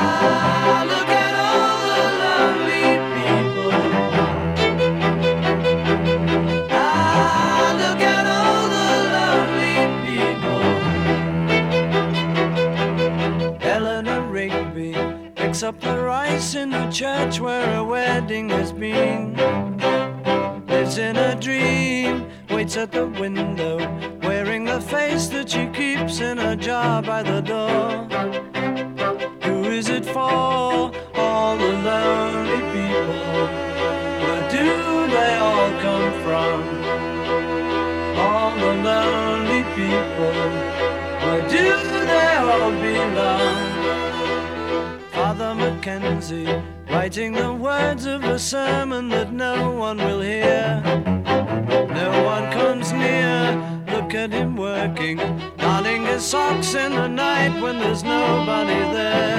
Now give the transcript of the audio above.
Look at all the lonely people. Look at all the lonely people. Eleanor Rigby picks up the rice in the church where a wedding has been. Lives in a dream, waits at the window, wearing the face that she keeps in a jar by the door. Who is it for? All the lonely people. Where do they all come from? All the lonely people. Where do they all belong? Father Mackenzie, writing the words of a sermon that no one will hear. No one comes near. Look at him working, darning his socks in the night when there's nobody there.